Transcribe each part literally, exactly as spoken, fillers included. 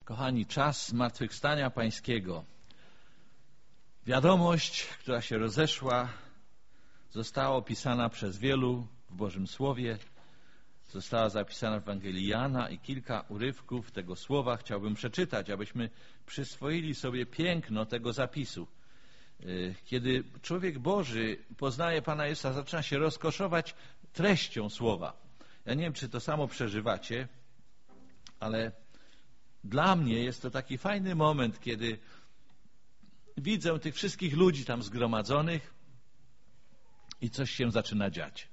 Kochani, czas zmartwychwstania Pańskiego. Wiadomość, która się rozeszła, została opisana przez wielu w Bożym Słowie, została zapisana w Ewangelii Jana i kilka urywków tego słowa chciałbym przeczytać, abyśmy przyswoili sobie piękno tego zapisu. Kiedy człowiek Boży poznaje Pana Jezusa, zaczyna się rozkoszować treścią słowa. Ja nie wiem, czy to samo przeżywacie, ale dla mnie jest to taki fajny moment, kiedy widzę tych wszystkich ludzi tam zgromadzonych i coś się zaczyna dziać.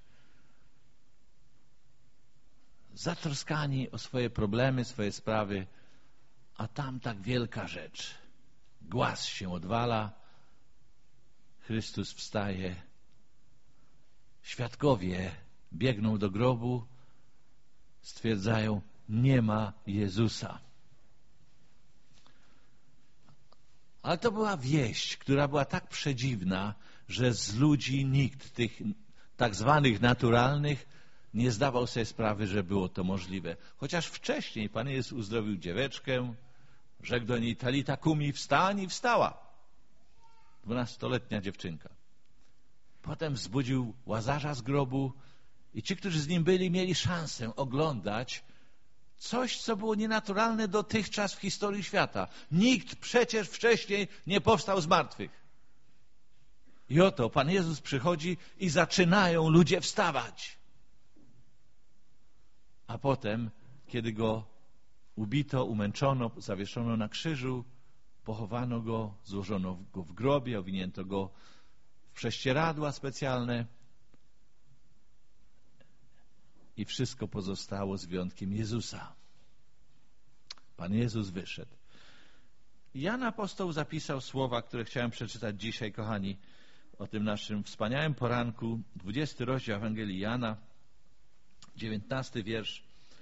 Zatroskani o swoje problemy, swoje sprawy, a tam tak wielka rzecz. Głaz się odwala, Chrystus wstaje, świadkowie biegną do grobu, stwierdzają, nie ma Jezusa. Ale to była wieść, która była tak przedziwna, że z ludzi nikt, tych tak zwanych naturalnych, nie zdawał sobie sprawy, że było to możliwe. Chociaż wcześniej Pan Jezus uzdrowił dzieweczkę, rzekł do niej, Talita kumi, wstań, i wstała. Dwunastoletnia dziewczynka. Potem wzbudził Łazarza z grobu i ci, którzy z nim byli, mieli szansę oglądać coś, co było nienaturalne dotychczas w historii świata. Nikt przecież wcześniej nie powstał z martwych. I oto Pan Jezus przychodzi i zaczynają ludzie wstawać. A potem, kiedy go ubito, umęczono, zawieszono na krzyżu, pochowano go, złożono go w grobie, owinięto go w prześcieradła specjalne i wszystko pozostało z wyjątkiem Jezusa. Pan Jezus wyszedł. Jan apostoł zapisał słowa, które chciałem przeczytać dzisiaj, kochani, o tym naszym wspaniałym poranku. dwudziesty rozdział Ewangelii Jana, dziewiętnasty wiersz.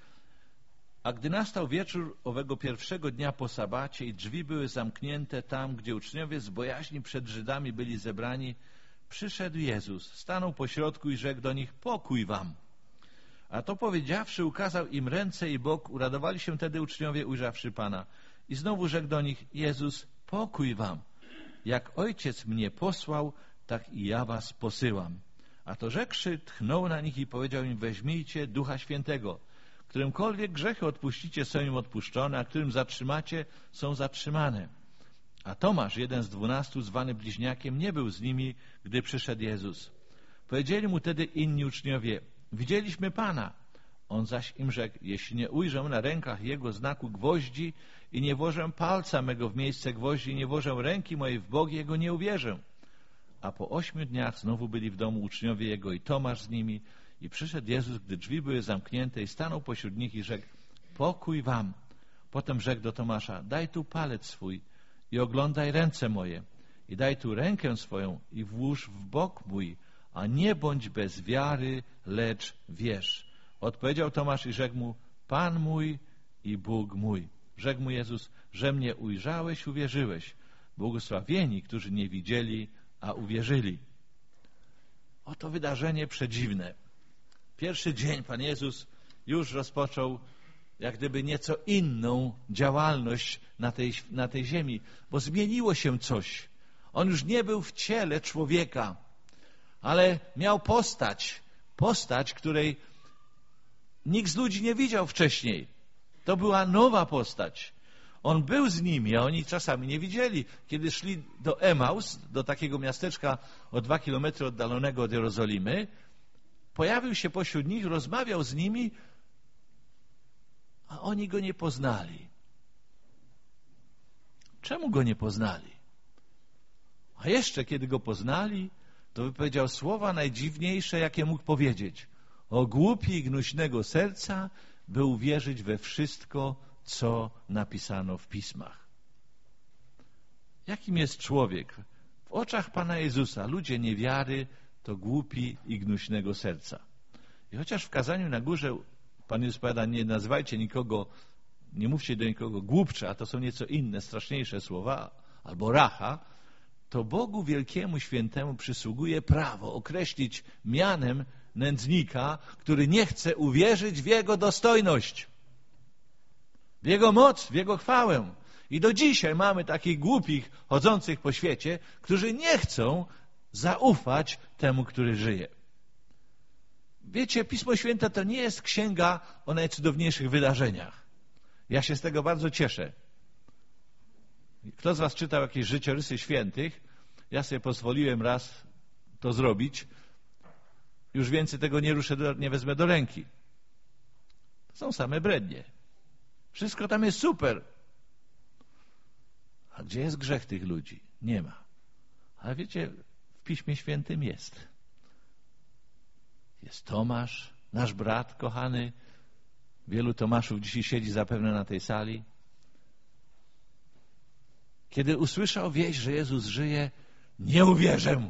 A gdy nastał wieczór owego pierwszego dnia po sabacie i drzwi były zamknięte tam, gdzie uczniowie z bojaźni przed Żydami byli zebrani, przyszedł Jezus, stanął pośrodku i rzekł do nich, pokój wam. A to powiedziawszy, ukazał im ręce i bok, uradowali się wtedy uczniowie, ujrzawszy Pana. I znowu rzekł do nich, Jezus, pokój wam. Jak Ojciec mnie posłał, tak i ja was posyłam. A to rzekłszy, tchnął na nich i powiedział im, weźmijcie Ducha Świętego. Którymkolwiek grzechy odpuścicie, są im odpuszczone, a którym zatrzymacie, są zatrzymane. A Tomasz, jeden z dwunastu, zwany bliźniakiem, nie był z nimi, gdy przyszedł Jezus. Powiedzieli mu tedy inni uczniowie, widzieliśmy Pana. On zaś im rzekł, jeśli nie ujrzę na rękach Jego znaku gwoździ i nie włożę palca mego w miejsce gwoździ i nie włożę ręki mojej w bok Jego, nie uwierzę. A po ośmiu dniach znowu byli w domu uczniowie Jego i Tomasz z nimi. I przyszedł Jezus, gdy drzwi były zamknięte i stanął pośród nich i rzekł, pokój wam. Potem rzekł do Tomasza, daj tu palec swój i oglądaj ręce moje. I daj tu rękę swoją i włóż w bok mój, a nie bądź bez wiary, lecz wierz. Odpowiedział Tomasz i rzekł mu, Pan mój i Bóg mój. Rzekł mu Jezus, że mnie ujrzałeś, uwierzyłeś. Błogosławieni, którzy nie widzieli, a uwierzyli. Oto wydarzenie przedziwne. Pierwszy dzień Pan Jezus już rozpoczął jak gdyby nieco inną działalność na tej, na tej ziemi, bo zmieniło się coś. On już nie był w ciele człowieka, ale miał postać, postać, której nikt z ludzi nie widział wcześniej. To była nowa postać. On był z nimi, a oni czasami nie widzieli. Kiedy szli do Emaus, do takiego miasteczka o dwa kilometry oddalonego od Jerozolimy, pojawił się pośród nich, rozmawiał z nimi, a oni go nie poznali. Czemu go nie poznali? A jeszcze kiedy go poznali, to wypowiedział słowa najdziwniejsze, jakie mógł powiedzieć. O głupi i gnuśnego serca, by uwierzyć we wszystko, co napisano w pismach. Jakim jest człowiek? W oczach Pana Jezusa ludzie niewiary to głupi i gnuśnego serca. I chociaż w kazaniu na górze Pan Jezus powiada, nie nazywajcie nikogo, nie mówcie do nikogo głupcze, a to są nieco inne, straszniejsze słowa, albo racha, to Bogu Wielkiemu Świętemu przysługuje prawo określić mianem nędznika, który nie chce uwierzyć w Jego dostojność. w Jego moc, w Jego chwałę. I do dzisiaj mamy takich głupich chodzących po świecie, którzy nie chcą zaufać temu, który żyje. Wiecie, Pismo Święte to nie jest księga o najcudowniejszych wydarzeniach. Ja się z tego bardzo cieszę. Kto z was czytał jakieś życiorysy świętych? Ja sobie pozwoliłem raz to zrobić. Już więcej tego nie ruszę, nie wezmę do ręki. To są same brednie. Wszystko tam jest super. A gdzie jest grzech tych ludzi? Nie ma. Ale wiecie, w Piśmie Świętym jest. Jest Tomasz, nasz brat kochany. Wielu Tomaszów dzisiaj siedzi zapewne na tej sali. Kiedy usłyszał wieść, że Jezus żyje, nie uwierzę.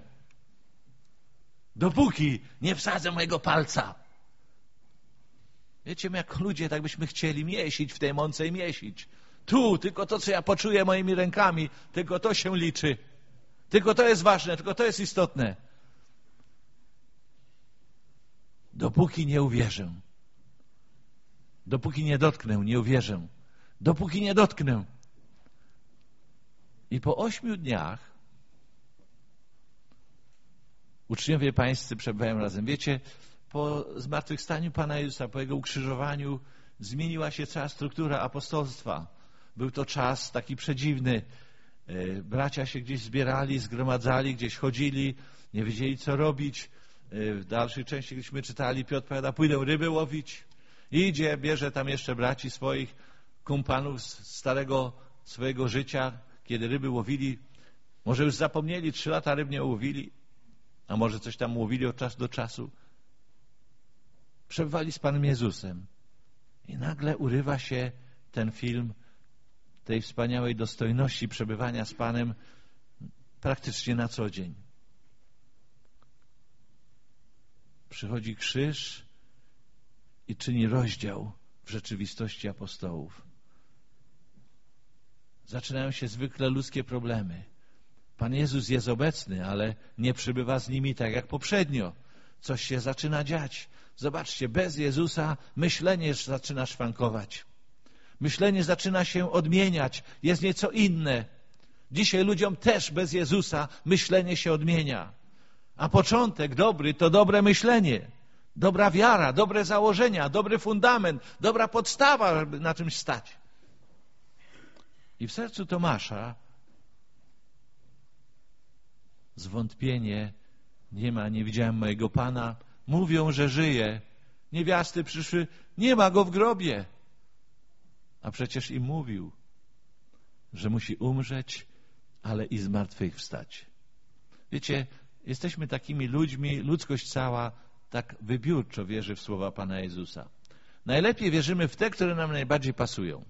Dopóki nie wsadzę mojego palca. Wiecie, my jako ludzie tak byśmy chcieli miesić w tej mące i miesić. Tu, tylko to, co ja poczuję moimi rękami, tylko to się liczy. Tylko to jest ważne, tylko to jest istotne. Dopóki nie uwierzę. Dopóki nie dotknę, nie uwierzę. Dopóki nie dotknę. I po ośmiu dniach uczniowie pańscy przebywają razem. Wiecie, po zmartwychwstaniu Pana Jezusa, po Jego ukrzyżowaniu zmieniła się cała struktura apostolstwa. Był to czas taki przedziwny. Bracia się gdzieś zbierali, zgromadzali, gdzieś chodzili, nie wiedzieli, co robić. W dalszej części, gdyśmy czytali, Piotr powiada, pójdę ryby łowić. Idzie, bierze tam jeszcze braci swoich, kumpanów z starego swojego życia, kiedy ryby łowili. Może już zapomnieli, trzy lata ryb nie łowili, a może coś tam łowili od czasu do czasu. Przebywali z Panem Jezusem. I nagle urywa się ten film tej wspaniałej dostojności przebywania z Panem praktycznie na co dzień. Przychodzi krzyż i czyni rozdział w rzeczywistości apostołów. Zaczynają się zwykle ludzkie problemy. Pan Jezus jest obecny, ale nie przybywa z nimi tak jak poprzednio. Coś się zaczyna dziać. Zobaczcie, bez Jezusa myślenie zaczyna szwankować. Myślenie zaczyna się odmieniać. Jest nieco inne. Dzisiaj ludziom też bez Jezusa myślenie się odmienia. A początek dobry to dobre myślenie. Dobra wiara, dobre założenia, dobry fundament, dobra podstawa, żeby na czymś stać. I w sercu Tomasza zwątpienie, nie ma, nie widziałem mojego Pana. Mówią, że żyje. Niewiasty przyszły, nie ma go w grobie. A przecież im mówił, że musi umrzeć, ale i zmartwychwstać. Wiecie, jesteśmy takimi ludźmi, ludzkość cała tak wybiórczo wierzy w słowa Pana Jezusa. Najlepiej wierzymy w te, które nam najbardziej pasują.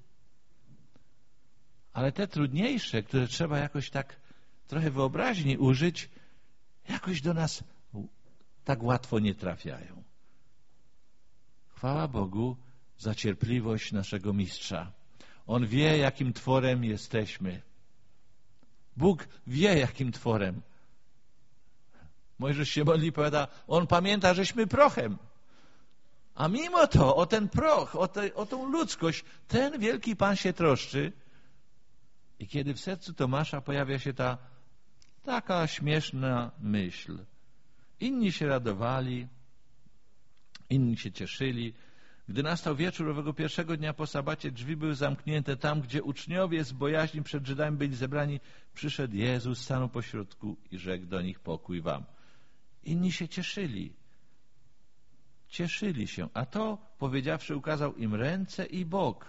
Ale te trudniejsze, które trzeba jakoś tak trochę wyobraźni użyć, jakoś do nas tak łatwo nie trafiają. Chwała Bogu za cierpliwość naszego Mistrza. On wie, jakim tworem jesteśmy. Bóg wie, jakim tworem. Mojżesz się modli i powiada, on pamięta, żeśmy prochem. A mimo to o ten proch, o, te, o tą ludzkość, ten wielki Pan się troszczy. I kiedy w sercu Tomasza pojawia się ta taka śmieszna myśl. Inni się radowali, inni się cieszyli. Gdy nastał wieczór owego pierwszego dnia po sabacie, drzwi były zamknięte. Tam, gdzie uczniowie z bojaźni przed Żydami byli zebrani, przyszedł Jezus, stanął pośrodku i rzekł do nich, pokój wam. Inni się cieszyli. Cieszyli się, a to, powiedziawszy, ukazał im ręce i bok.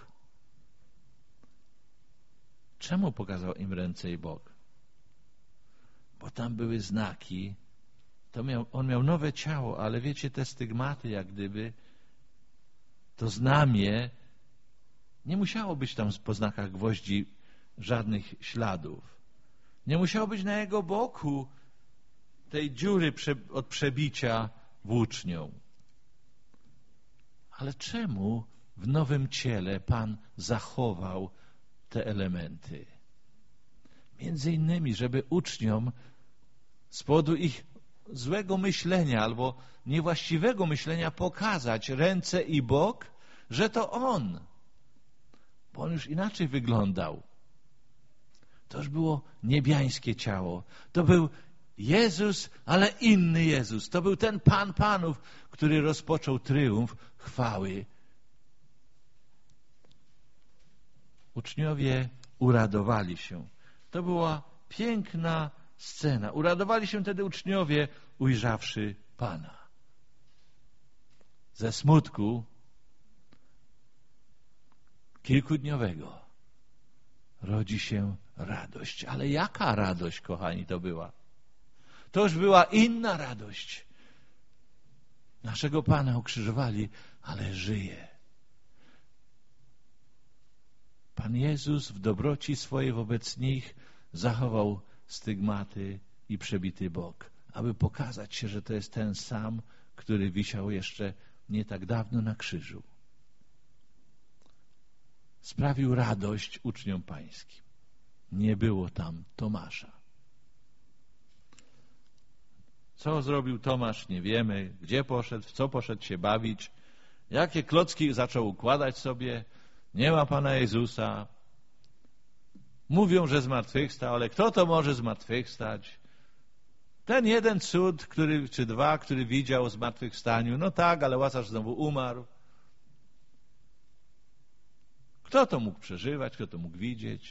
Czemu pokazał im ręce i bok? Bo tam były znaki. To miał, on miał nowe ciało, ale wiecie, te stygmaty, jak gdyby, to znamie, nie musiało być tam po znakach gwoździ żadnych śladów. Nie musiało być na jego boku tej dziury od przebicia włócznią. Ale czemu w nowym ciele Pan zachował te elementy? Między innymi, żeby uczniom z powodu ich złego myślenia albo niewłaściwego myślenia pokazać ręce i bok, że to On. bo on już inaczej wyglądał. To już było niebiańskie ciało. To był Jezus, ale inny Jezus. To był ten Pan Panów, który rozpoczął tryumf chwały. Uczniowie uradowali się. To była piękna scena. Uradowali się wtedy uczniowie, ujrzawszy Pana. Ze smutku kilkudniowego rodzi się radość. Ale jaka radość, kochani, to była? To już była inna radość. Naszego Pana ukrzyżowali, ale żyje. Pan Jezus w dobroci swojej wobec nich zachował stygmaty i przebity bok, aby pokazać się, że to jest ten sam, który wisiał jeszcze nie tak dawno na krzyżu. Sprawił radość uczniom pańskim. Nie było tam Tomasza. Co zrobił Tomasz, nie wiemy. Gdzie poszedł, w co poszedł się bawić. Jakie klocki zaczął układać sobie. Nie ma Pana Jezusa. Mówią, że zmartwychwstał, ale kto to może zmartwychwstać? Ten jeden cud, który, czy dwa, który widział o zmartwychwstaniu. No tak, ale Łazarz znowu umarł. Kto to mógł przeżywać, kto to mógł widzieć?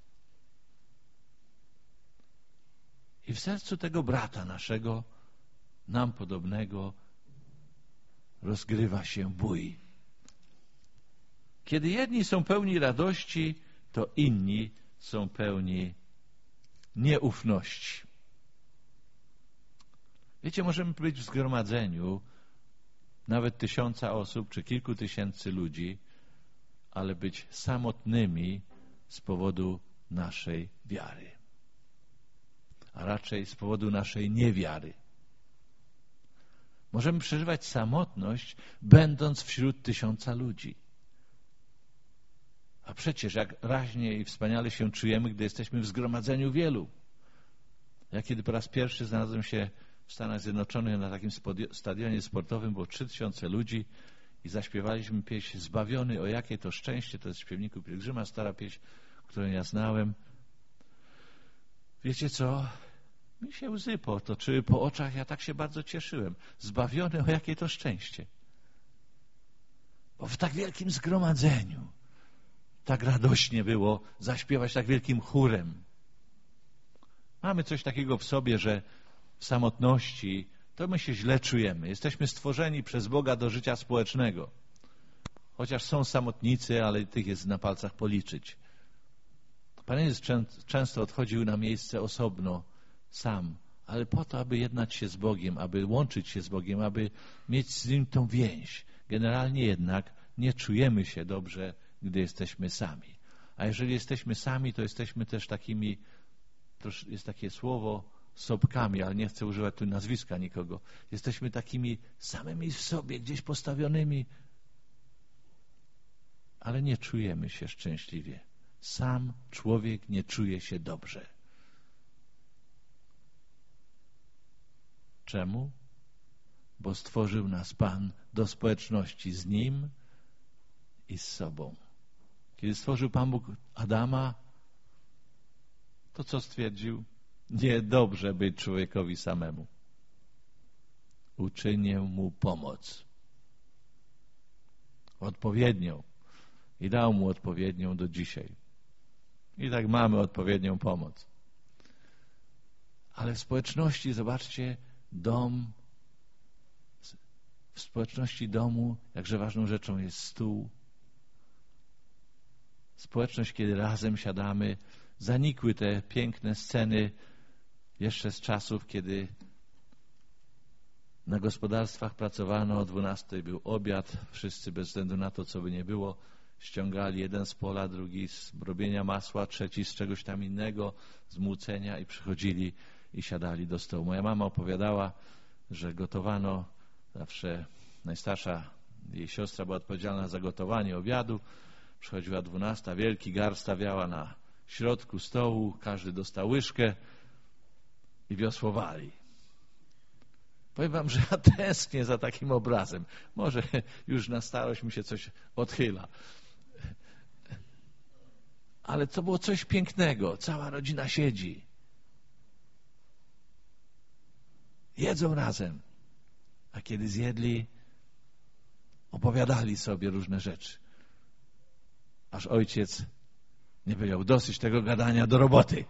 I w sercu tego brata naszego, nam podobnego, rozgrywa się bój. Kiedy jedni są pełni radości, to inni są pełni nieufności. Wiecie, możemy być w zgromadzeniu nawet tysiąca osób, czy kilku tysięcy ludzi, ale być samotnymi z powodu naszej wiary. A raczej z powodu naszej niewiary. Możemy przeżywać samotność, będąc wśród tysiąca ludzi. A przecież jak raźnie i wspaniale się czujemy, gdy jesteśmy w zgromadzeniu wielu. Ja kiedy po raz pierwszy znalazłem się w Stanach Zjednoczonych na takim stadionie sportowym, było trzy tysiące ludzi i zaśpiewaliśmy pieśń Zbawiony, o jakie to szczęście, to jest śpiewniku Pielgrzyma, stara pieśń, którą ja znałem. Wiecie co? Mi się łzy potoczyły po oczach, ja tak się bardzo cieszyłem. Zbawiony, o jakie to szczęście. Bo w tak wielkim zgromadzeniu tak radośnie było zaśpiewać tak wielkim chórem. Mamy coś takiego w sobie, że w samotności to my się źle czujemy. Jesteśmy stworzeni przez Boga do życia społecznego. Chociaż są samotnicy, ale tych jest na palcach policzyć. Pan Jezus często odchodził na miejsce osobno, sam, ale po to, aby jednać się z Bogiem, aby łączyć się z Bogiem, aby mieć z Nim tą więź. Generalnie jednak nie czujemy się dobrze, gdy jesteśmy sami. A jeżeli jesteśmy sami, to jesteśmy też takimi, jest takie słowo, sobkami, ale nie chcę używać tu nazwiska nikogo. Jesteśmy takimi samymi w sobie, gdzieś postawionymi, ale nie czujemy się szczęśliwie. Sam człowiek nie czuje się dobrze. Czemu? Bo stworzył nas Pan do społeczności z Nim i z sobą. Kiedy stworzył Pan Bóg Adama, to co stwierdził? Niedobrze być człowiekowi samemu. Uczynię mu pomoc. Odpowiednią. I dał mu odpowiednią do dzisiaj. I tak mamy odpowiednią pomoc. Ale w społeczności, zobaczcie, dom, w społeczności domu, jakże ważną rzeczą jest stół. Społeczność, kiedy razem siadamy, zanikły te piękne sceny jeszcze z czasów, kiedy na gospodarstwach pracowano, o dwunastej był obiad, wszyscy bez względu na to, co by nie było, ściągali jeden z pola, drugi z robienia masła, trzeci z czegoś tam innego, z młócenia i przychodzili i siadali do stołu. Moja mama opowiadała, że gotowano, zawsze najstarsza jej siostra była odpowiedzialna za gotowanie obiadu, przychodziła dwunasta, wielki gar stawiała na środku stołu, każdy dostał łyżkę i wiosłowali. Powiem wam, że ja tęsknię za takim obrazem. Może już na starość mi się coś odchyla. Ale to było coś pięknego. Cała rodzina siedzi. Jedzą razem. A kiedy zjedli, opowiadali sobie różne rzeczy. Aż ojciec nie powiedział, dosyć tego gadania, do roboty.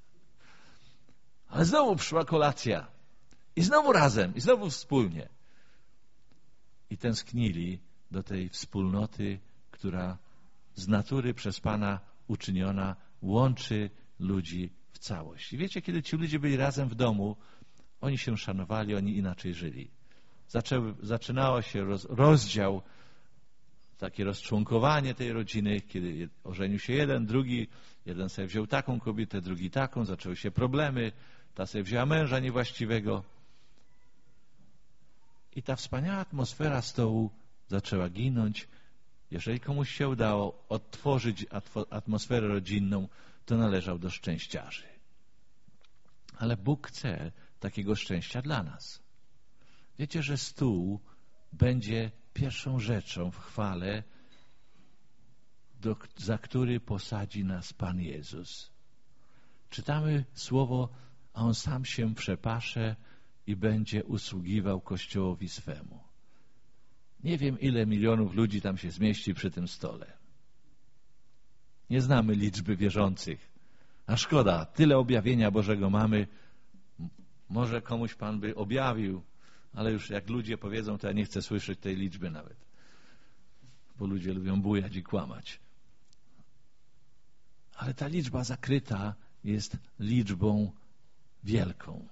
Ale znowu przyszła kolacja. I znowu razem, i znowu wspólnie. I tęsknili do tej wspólnoty, która z natury przez Pana uczyniona łączy ludzi w całość. I wiecie, kiedy ci ludzie byli razem w domu, oni się szanowali, oni inaczej żyli. Zaczęły, zaczynało się roz, rozdział, takie rozczłonkowanie tej rodziny, kiedy ożenił się jeden, drugi, jeden sobie wziął taką kobietę, drugi taką, zaczęły się problemy, ta sobie wzięła męża niewłaściwego. I ta wspaniała atmosfera stołu zaczęła ginąć. Jeżeli komuś się udało odtworzyć atmosferę rodzinną, to należał do szczęściarzy. Ale Bóg chce takiego szczęścia dla nas. Wiecie, że stół będzie pierwszą rzeczą w chwale, do, za który posadzi nas Pan Jezus. Czytamy słowo, a On sam się przepasze i będzie usługiwał Kościołowi swemu. Nie wiem, ile milionów ludzi tam się zmieści przy tym stole. Nie znamy liczby wierzących. A szkoda, tyle objawienia Bożego mamy. Może komuś Pan by objawił, ale już jak ludzie powiedzą, to ja nie chcę słyszeć tej liczby nawet. Bo ludzie lubią bujać i kłamać. Ale ta liczba zakryta jest liczbą wielką.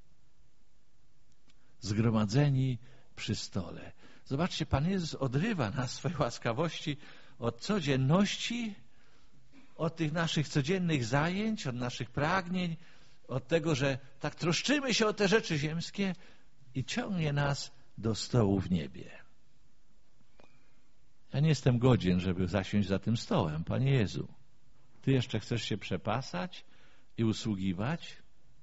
Zgromadzeni przy stole. Zobaczcie, Pan Jezus odrywa nas w swojej łaskawości od codzienności, od tych naszych codziennych zajęć, od naszych pragnień, od tego, że tak troszczymy się o te rzeczy ziemskie i ciągnie nas do stołu w niebie. Ja nie jestem godzien, żeby zasiąść za tym stołem, Panie Jezu. Ty jeszcze chcesz się przepasać i usługiwać?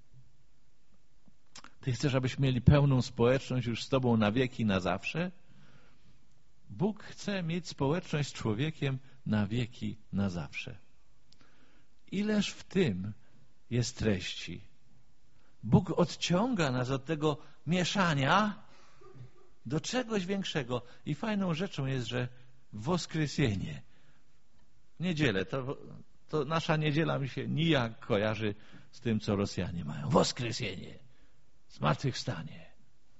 Ty chcesz, abyśmy mieli pełną społeczność już z Tobą na wieki, na zawsze? Bóg chce mieć społeczność z człowiekiem na wieki, na zawsze. Ileż w tym jest treści. Bóg odciąga nas od tego mieszania do czegoś większego. I fajną rzeczą jest, że woskreślenie, w niedzielę, to, to nasza niedziela mi się nijak kojarzy z tym, co Rosjanie mają. Woskreślenie, zmartwychwstanie.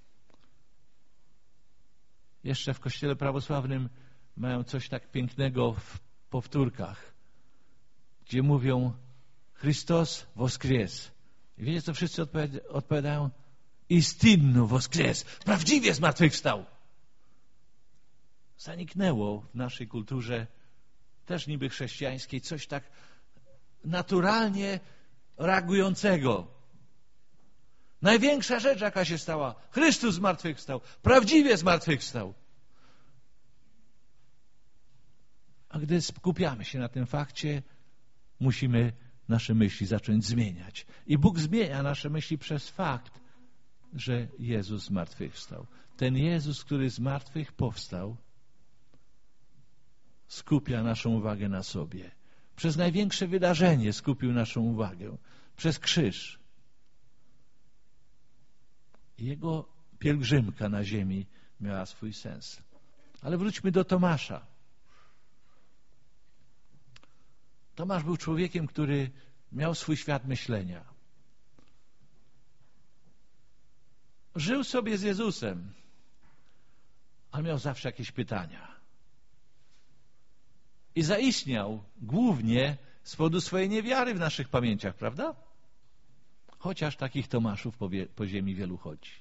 Jeszcze w Kościele prawosławnym mają coś tak pięknego w powtórkach, gdzie mówią Chrystus woskres. I wiecie, co wszyscy odpowiadają? Istinno woskres. Prawdziwie zmartwychwstał. Zaniknęło w naszej kulturze, też niby chrześcijańskiej, coś tak naturalnie reagującego. Największa rzecz, jaka się stała. Chrystus zmartwychwstał. Prawdziwie zmartwychwstał. A gdy skupiamy się na tym fakcie, musimy nasze myśli zacząć zmieniać. I Bóg zmienia nasze myśli przez fakt, że Jezus zmartwychwstał. Ten Jezus, który z martwych powstał, skupia naszą uwagę na sobie. Przez największe wydarzenie skupił naszą uwagę. Przez krzyż. Jego pielgrzymka na ziemi miała swój sens. Ale wróćmy do Tomasza. Tomasz był człowiekiem, który miał swój świat myślenia. Żył sobie z Jezusem, ale miał zawsze jakieś pytania. I zaistniał głównie z powodu swojej niewiary w naszych pamięciach, prawda? Chociaż takich Tomaszów po, wie, po ziemi wielu chodzi.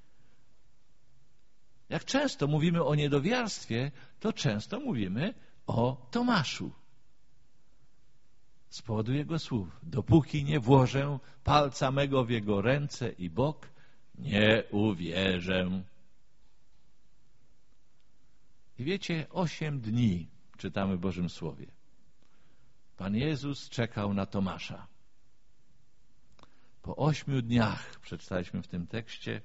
Jak często mówimy o niedowiarstwie, to często mówimy o Tomaszu. Z powodu jego słów. Dopóki nie włożę palca mego w jego ręce i bok, nie uwierzę. I wiecie, osiem dni czytamy w Bożym Słowie. Pan Jezus czekał na Tomasza. Po ośmiu dniach, przeczytaliśmy w tym tekście,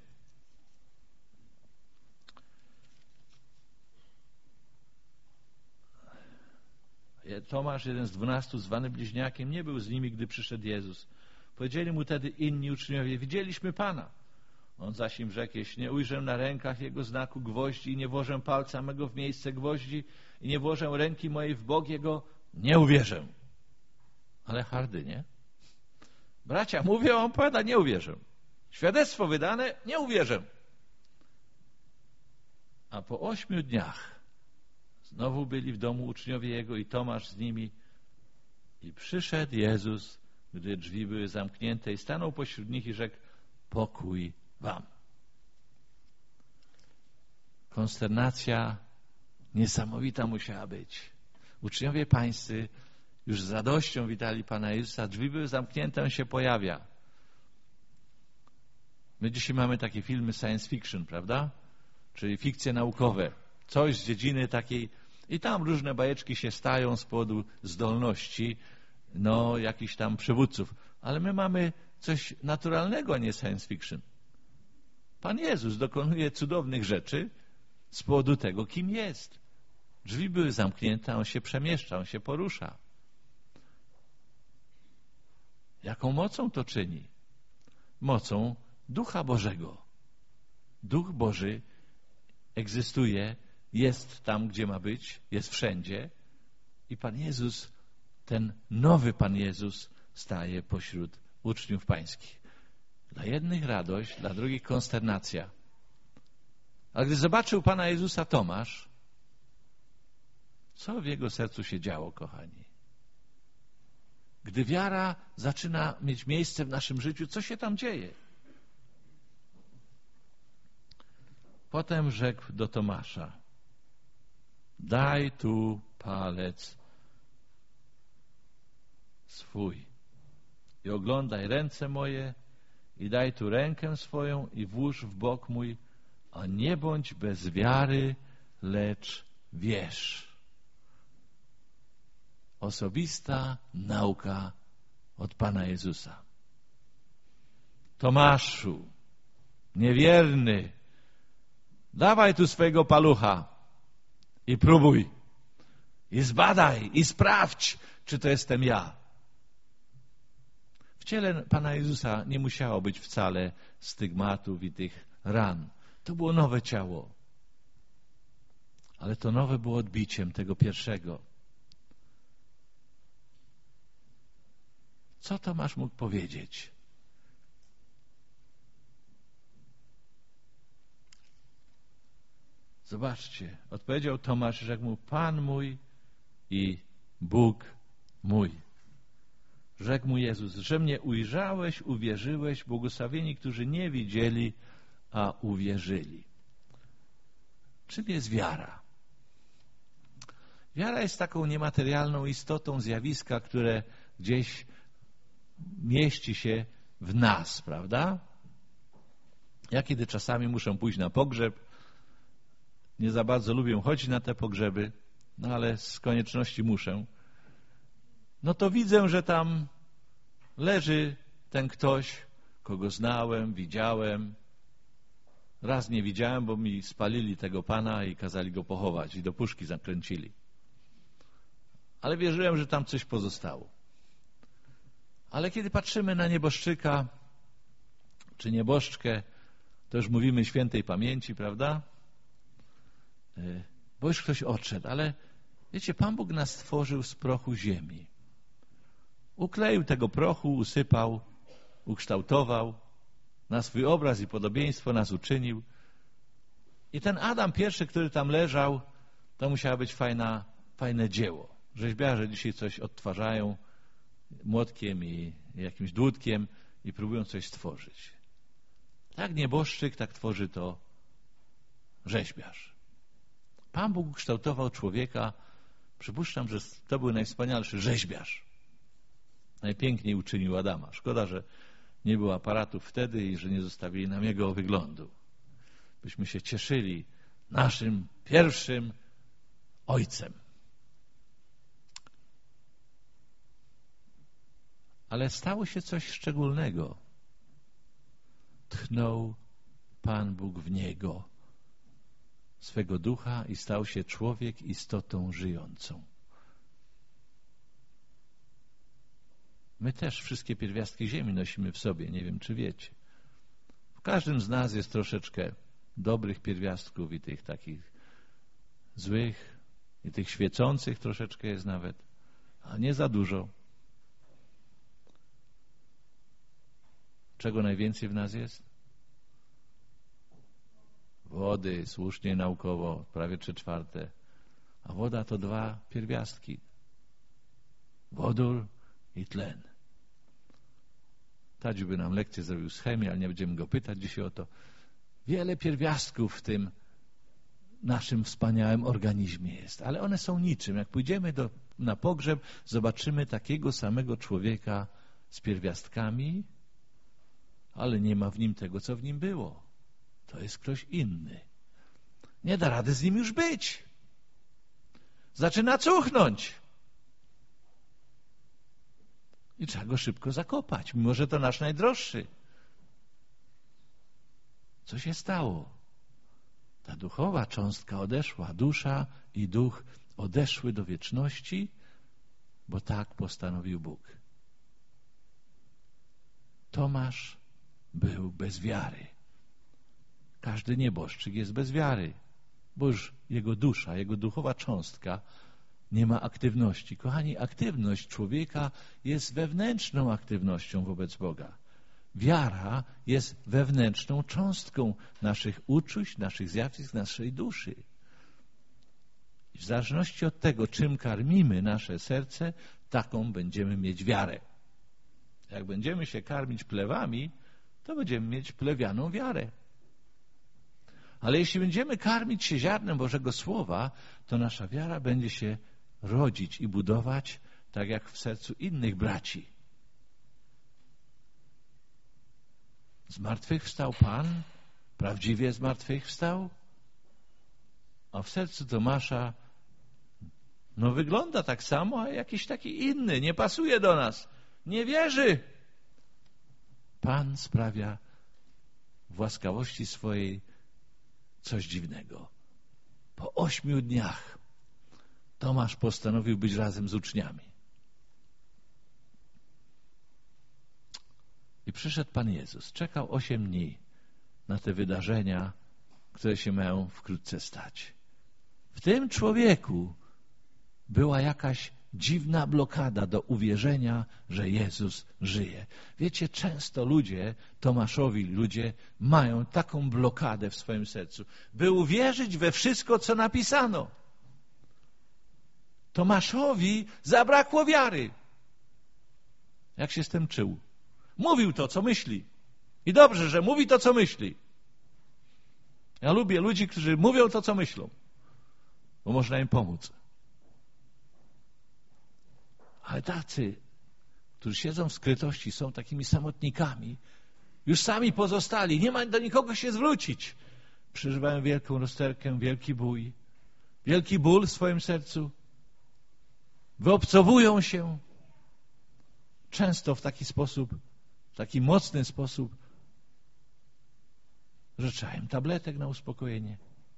Tomasz, jeden z dwunastu, zwany bliźniakiem, nie był z nimi, gdy przyszedł Jezus. Powiedzieli mu tedy inni uczniowie: widzieliśmy Pana. On zaś im rzekł: jeśli nie ujrzę na rękach Jego znaku gwoździ i nie włożę palca mego w miejsce gwoździ i nie włożę ręki mojej w bok Jego, nie uwierzę. Ale hardy, nie? Bracia mówią, a on powiada: nie uwierzę. Świadectwo wydane: nie uwierzę. A po ośmiu dniach znowu byli w domu uczniowie Jego i Tomasz z nimi. I przyszedł Jezus, gdy drzwi były zamknięte, i stanął pośród nich i rzekł: pokój wam. Konsternacja niesamowita musiała być. Uczniowie pańscy już z radością witali Pana Jezusa. Drzwi były zamknięte, On się pojawia. My dzisiaj mamy takie filmy science fiction, prawda? Czyli fikcje naukowe. Coś z dziedziny takiej. I tam różne bajeczki się stają z powodu zdolności no, jakichś tam przywódców. Ale my mamy coś naturalnego, a nie science fiction. Pan Jezus dokonuje cudownych rzeczy z powodu tego, kim jest. Drzwi były zamknięte, On się przemieszcza, On się porusza. Jaką mocą to czyni? Mocą Ducha Bożego. Duch Boży egzystuje, jest tam, gdzie ma być, jest wszędzie i Pan Jezus, ten nowy Pan Jezus, staje pośród uczniów pańskich. Dla jednych radość, dla drugich konsternacja. A gdy zobaczył Pana Jezusa Tomasz, co w jego sercu się działo, kochani? Gdy wiara zaczyna mieć miejsce w naszym życiu, co się tam dzieje? Potem rzekł do Tomasza: daj tu palec swój i oglądaj ręce moje i daj tu rękę swoją i włóż w bok mój, a nie bądź bez wiary, lecz wierz. Osobista nauka od Pana Jezusa. Tomaszu, niewierny, dawaj tu swojego palucha i próbuj. I zbadaj, i sprawdź, czy to jestem ja. W ciele Pana Jezusa nie musiało być wcale stygmatów i tych ran. To było nowe ciało. Ale to nowe było odbiciem tego pierwszego. Co Tomasz mógł powiedzieć? Zobaczcie, odpowiedział Tomasz, rzekł mu: Pan mój i Bóg mój. Rzekł mu Jezus: że mnie ujrzałeś, uwierzyłeś, błogosławieni, którzy nie widzieli, a uwierzyli. Czym jest wiara? Wiara jest taką niematerialną istotą zjawiska, które gdzieś mieści się w nas, prawda? Ja kiedy czasami muszę pójść na pogrzeb, nie za bardzo lubię chodzić na te pogrzeby, no ale z konieczności muszę, no to widzę, że tam leży ten ktoś, kogo znałem, widziałem. Raz nie widziałem, bo mi spalili tego pana i kazali go pochować i do puszki zakręcili. Ale wierzyłem, że tam coś pozostało. Ale kiedy patrzymy na nieboszczyka czy nieboszczkę, to już mówimy świętej pamięci, prawda? Bo już ktoś odszedł, ale wiecie, Pan Bóg nas stworzył z prochu ziemi. Ukleił tego prochu, usypał, ukształtował, na swój obraz i podobieństwo nas uczynił. I ten Adam pierwszy, który tam leżał, to musiało być fajna, fajne dzieło. Rzeźbiarze dzisiaj coś odtwarzają młotkiem i jakimś dłutkiem i próbują coś stworzyć. Tak nieboszczyk, tak tworzy to rzeźbiarz. Pan Bóg kształtował człowieka. Przypuszczam, że to był najwspanialszy rzeźbiarz. Najpiękniej uczynił Adama. Szkoda, że nie było aparatów wtedy i że nie zostawili nam jego wyglądu. Byśmy się cieszyli naszym pierwszym ojcem. Ale stało się coś szczególnego. Tchnął Pan Bóg w niego swego ducha i stał się człowiek istotą żyjącą. My też wszystkie pierwiastki ziemi nosimy w sobie, nie wiem, czy wiecie. W każdym z nas jest troszeczkę dobrych pierwiastków i tych takich złych, i tych świecących troszeczkę jest nawet, a nie za dużo. Czego najwięcej w nas jest? Wody, słusznie naukowo, prawie trzy czwarte. A woda to dwa pierwiastki. Wodór i tlen. Tadziu by nam lekcję zrobił z chemii, ale nie będziemy go pytać dzisiaj o to. Wiele pierwiastków w tym naszym wspaniałym organizmie jest, ale one są niczym. Jak pójdziemy do, na pogrzeb, zobaczymy takiego samego człowieka z pierwiastkami, ale nie ma w nim tego, co w nim było. To jest ktoś inny. Nie da rady z nim już być. Zaczyna cuchnąć. I trzeba go szybko zakopać, mimo że to nasz najdroższy. Co się stało? Ta duchowa cząstka odeszła, dusza i duch odeszły do wieczności, bo tak postanowił Bóg. Tomasz był bez wiary. Każdy nieboszczyk jest bez wiary, bo już jego dusza, jego duchowa cząstka nie ma aktywności. Kochani, aktywność człowieka jest wewnętrzną aktywnością wobec Boga. Wiara jest wewnętrzną cząstką naszych uczuć, naszych zjawisk, naszej duszy. I w zależności od tego, czym karmimy nasze serce, taką będziemy mieć wiarę. Jak będziemy się karmić plewami, to będziemy mieć plewianą wiarę. Ale jeśli będziemy karmić się ziarnem Bożego Słowa, to nasza wiara będzie się rodzić i budować tak jak w sercu innych braci. Zmartwychwstał Pan, prawdziwie zmartwychwstał, a w sercu Tomasza no wygląda tak samo, a jakiś taki inny, nie pasuje do nas, nie wierzy. Pan sprawia w łaskawości swojej coś dziwnego. Po ośmiu dniach Tomasz postanowił być razem z uczniami. I przyszedł Pan Jezus. Czekał osiem dni na te wydarzenia, które się mają wkrótce stać. W tym człowieku była jakaś dziwna blokada do uwierzenia, że Jezus żyje. Wiecie, często ludzie, Tomaszowi ludzie, mają taką blokadę w swoim sercu, by uwierzyć we wszystko, co napisano. Tomaszowi zabrakło wiary. Jak się z tym czuł? Mówił to, co myśli. I dobrze, że mówi to, co myśli. Ja lubię ludzi, którzy mówią to, co myślą, bo można im pomóc. Ale tacy, którzy siedzą w skrytości, są takimi samotnikami, już sami pozostali, nie ma do nikogo się zwrócić. Przeżywają wielką rozterkę, wielki bój, wielki ból w swoim sercu. Wyobcowują się często w taki sposób, w taki mocny sposób, że trzeba im tabletek na uspokojenie.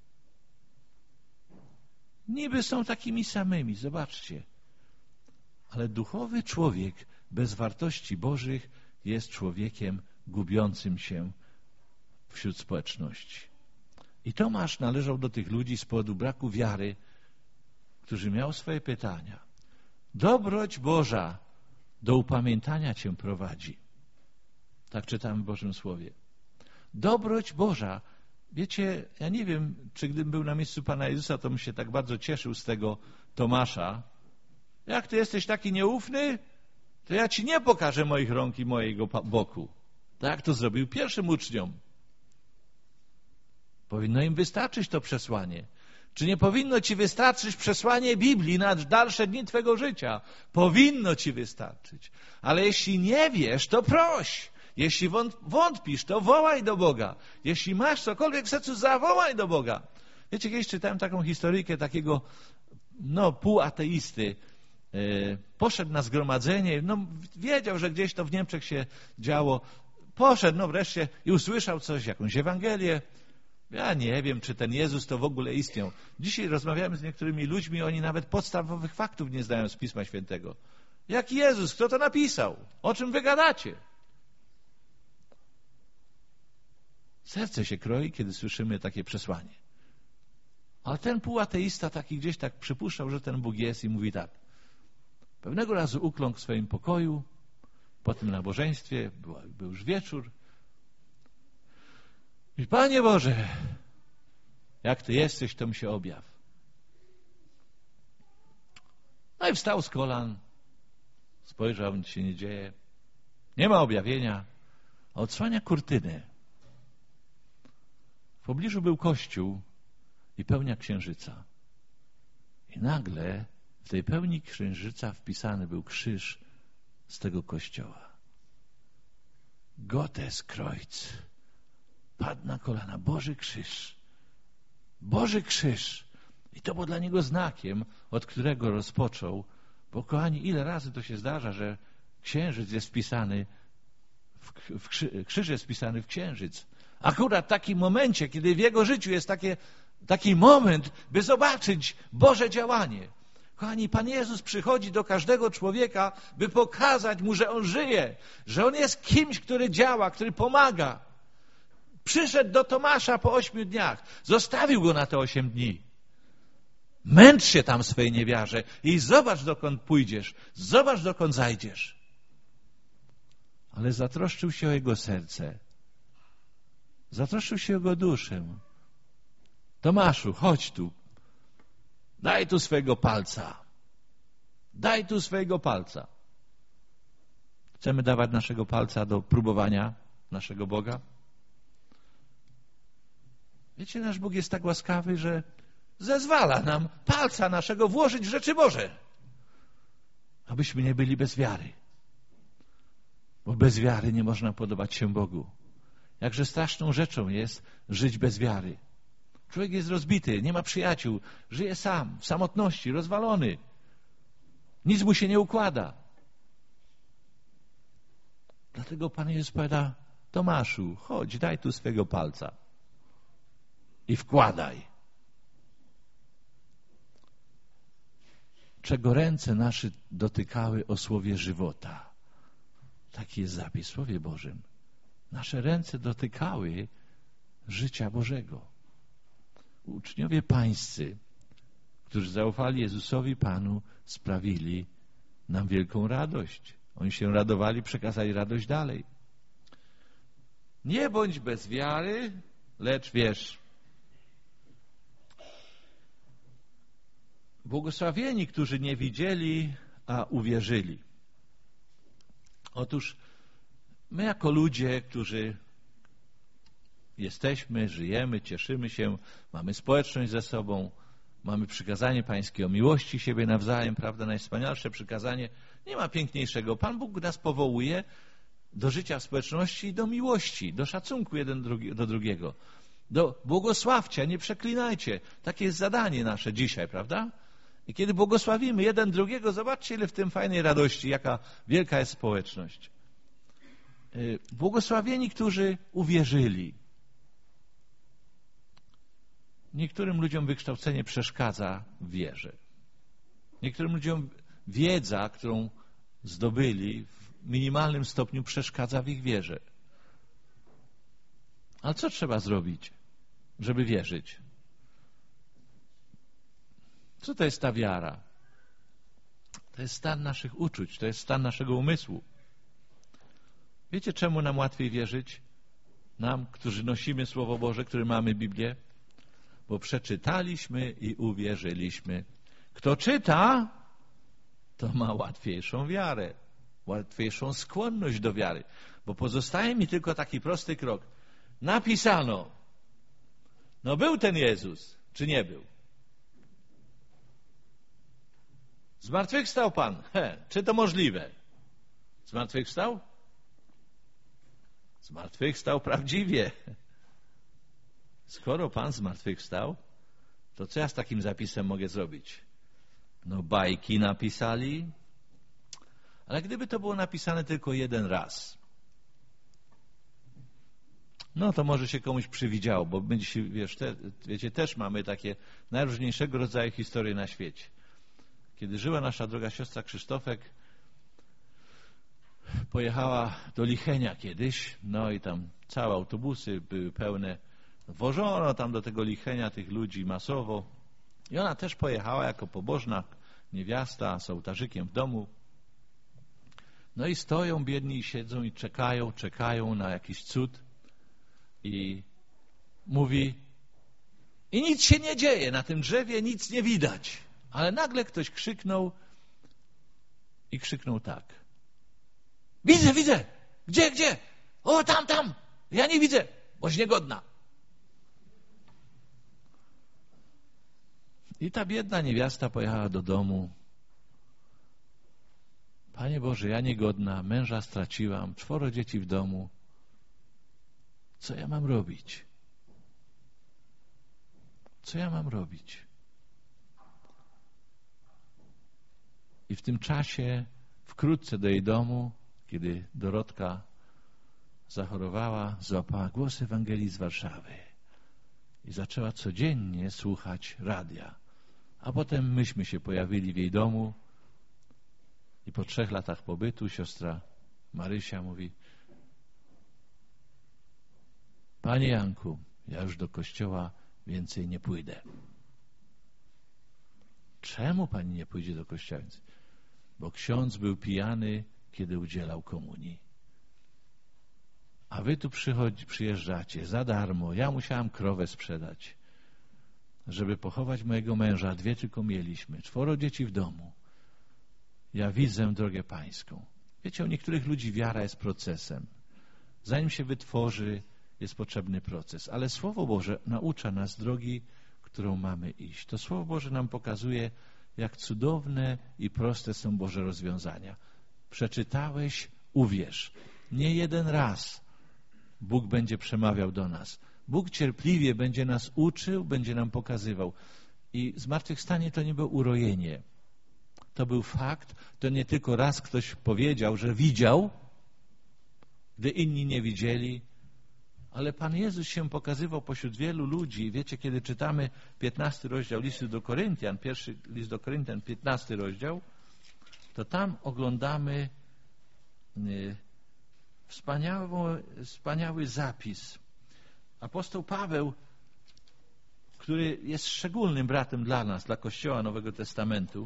Niby są takimi samymi, zobaczcie. Ale duchowy człowiek bez wartości Bożych jest człowiekiem gubiącym się wśród społeczności. I Tomasz należał do tych ludzi z powodu braku wiary, którzy miał swoje pytania. Dobroć Boża do upamiętania cię prowadzi. Tak czytamy w Bożym Słowie. Dobroć Boża. Wiecie, ja nie wiem, czy gdybym był na miejscu Pana Jezusa, to bym się tak bardzo cieszył z tego Tomasza. Jak ty jesteś taki nieufny, to ja ci nie pokażę moich rąk i mojego boku. Tak to zrobił pierwszym uczniom. Powinno im wystarczyć to przesłanie. Czy nie powinno ci wystarczyć przesłanie Biblii na dalsze dni twego życia? Powinno ci wystarczyć. Ale jeśli nie wiesz, to proś. Jeśli wątpisz, to wołaj do Boga. Jeśli masz cokolwiek w sercu, zawołaj do Boga. Wiecie, kiedyś czytałem taką historyjkę takiego no, półateisty. Poszedł na zgromadzenie, no, wiedział, że gdzieś to w Niemczech się działo. Poszedł no wreszcie i usłyszał coś, jakąś Ewangelię. Ja nie wiem, czy ten Jezus to w ogóle istniał. Dzisiaj rozmawiamy z niektórymi ludźmi, oni nawet podstawowych faktów nie znają z Pisma Świętego. Jaki Jezus? Kto to napisał? O czym wy gadacie? Serce się kroi, kiedy słyszymy takie przesłanie. Ale ten półateista taki gdzieś tak przypuszczał, że ten Bóg jest i mówi tak. Pewnego razu ukląkł w swoim pokoju, po tym nabożeństwie, był, był już wieczór. I Panie Boże, jak Ty jesteś, to mi się objaw. No i wstał z kolan, spojrzał, nic się nie dzieje. Nie ma objawienia, a odsłania kurtynę. W pobliżu był kościół i pełnia księżyca. I nagle w tej pełni księżyca wpisany był krzyż z tego kościoła. Gottes Kreuz. Padł na kolana. Boży krzyż. Boży krzyż. I to było dla niego znakiem, od którego rozpoczął. Bo kochani, ile razy to się zdarza, że księżyc jest wpisany, w, w krzy, krzyż jest wpisany w księżyc. Akurat w takim momencie, kiedy w jego życiu jest takie, taki moment, by zobaczyć Boże działanie. Kochani, Pan Jezus przychodzi do każdego człowieka, by pokazać mu, że on żyje, że on jest kimś, który działa, który pomaga. Przyszedł do Tomasza po ośmiu dniach, zostawił go na te osiem dni. Męcz się tam w swej niewiarze i zobacz, dokąd pójdziesz, zobacz, dokąd zajdziesz. Ale zatroszczył się o jego serce. Zatroszczył się o jego duszę. Tomaszu, chodź tu. Daj tu swojego palca. Daj tu swojego palca. Chcemy dawać naszego palca do próbowania naszego Boga? Wiecie, nasz Bóg jest tak łaskawy, że zezwala nam palca naszego włożyć w rzeczy Boże, abyśmy nie byli bez wiary. Bo bez wiary nie można podobać się Bogu. Jakże straszną rzeczą jest żyć bez wiary. Człowiek jest rozbity, nie ma przyjaciół, żyje sam, w samotności, rozwalony. Nic mu się nie układa. Dlatego Pan Jezus powiada, Tomaszu, chodź, daj tu swego palca i wkładaj. Czego ręce nasze dotykały o słowie żywota. Taki jest zapis w Słowie Bożym. Nasze ręce dotykały życia Bożego. Uczniowie pańscy, którzy zaufali Jezusowi Panu, sprawili nam wielką radość. Oni się radowali, przekazali radość dalej. Nie bądź bez wiary, lecz wierz. Błogosławieni, którzy nie widzieli, a uwierzyli. Otóż my jako ludzie, którzy jesteśmy, żyjemy, cieszymy się, mamy społeczność ze sobą, mamy przykazanie pańskie o miłości siebie nawzajem, prawda, najwspanialsze przykazanie. Nie ma piękniejszego. Pan Bóg nas powołuje do życia w społeczności i do miłości, do szacunku jeden do drugiego, do błogosławcia, nie przeklinajcie. Takie jest zadanie nasze dzisiaj, prawda? I kiedy błogosławimy jeden drugiego, zobaczcie, ile w tym fajnej radości, jaka wielka jest społeczność. Błogosławieni, którzy uwierzyli. Niektórym ludziom wykształcenie przeszkadza w wierze. Niektórym ludziom wiedza, którą zdobyli w minimalnym stopniu, przeszkadza w ich wierze. Ale co trzeba zrobić, żeby wierzyć? Co to jest ta wiara? To jest stan naszych uczuć, to jest stan naszego umysłu. Wiecie, czemu nam łatwiej wierzyć? Nam, którzy nosimy Słowo Boże, którzy mamy Biblię? Bo przeczytaliśmy i uwierzyliśmy. Kto czyta, to ma łatwiejszą wiarę, łatwiejszą skłonność do wiary. Bo pozostaje mi tylko taki prosty krok. Napisano, no był ten Jezus, czy nie był? Zmartwychwstał Pan. He, czy to możliwe? Zmartwychwstał? Zmartwychwstał prawdziwie. Skoro Pan zmartwychwstał, to co ja z takim zapisem mogę zrobić? No bajki napisali, ale gdyby to było napisane tylko jeden raz, no to może się komuś przywidziało, bo my dzisiaj, wiesz, te, wiecie, też mamy takie najróżniejszego rodzaju historie na świecie. Kiedy żyła nasza droga siostra Krzysztofek, pojechała do Lichenia kiedyś, no i tam całe autobusy były pełne, wożono tam do tego Lichenia tych ludzi masowo i ona też pojechała jako pobożna niewiasta z ołtarzykiem w domu. No i stoją biedni i siedzą i czekają, czekają na jakiś cud i mówi, i nic się nie dzieje, na tym drzewie nic nie widać. Ale nagle ktoś krzyknął i krzyknął tak. Widzę, widzę! Gdzie, gdzie? O, tam, tam! Ja nie widzę, boś niegodna. I ta biedna niewiasta pojechała do domu. Panie Boże, ja niegodna, męża straciłam, czworo dzieci w domu. Co ja mam robić? Co ja mam robić? I w tym czasie, wkrótce do jej domu, kiedy Dorotka zachorowała, złapała głos Ewangelii z Warszawy i zaczęła codziennie słuchać radia. A potem myśmy się pojawili w jej domu i po trzech latach pobytu siostra Marysia mówi: Panie Janku, ja już do kościoła więcej nie pójdę. Czemu pani nie pójdzie do kościoła więcej? Bo ksiądz był pijany, kiedy udzielał komunii. A wy tu przychodzi, przyjeżdżacie za darmo. Ja musiałam krowę sprzedać, żeby pochować mojego męża. Dwie tylko mieliśmy. Czworo dzieci w domu. Ja widzę drogę pańską. Wiecie, u niektórych ludzi wiara jest procesem. Zanim się wytworzy, jest potrzebny proces. Ale Słowo Boże naucza nas drogi, którą mamy iść. To Słowo Boże nam pokazuje, jak cudowne i proste są Boże rozwiązania. Przeczytałeś, uwierz. Nie jeden raz Bóg będzie przemawiał do nas. Bóg cierpliwie będzie nas uczył, będzie nam pokazywał. I zmartwychwstanie to nie było urojenie. To był fakt. To nie tylko raz ktoś powiedział, że widział, gdy inni nie widzieli. Ale Pan Jezus się pokazywał pośród wielu ludzi. Wiecie, kiedy czytamy piętnasty rozdział listu do Koryntian, pierwszy list do Koryntian, piętnasty rozdział, to tam oglądamy wspaniały, wspaniały zapis. Apostoł Paweł, który jest szczególnym bratem dla nas, dla Kościoła Nowego Testamentu,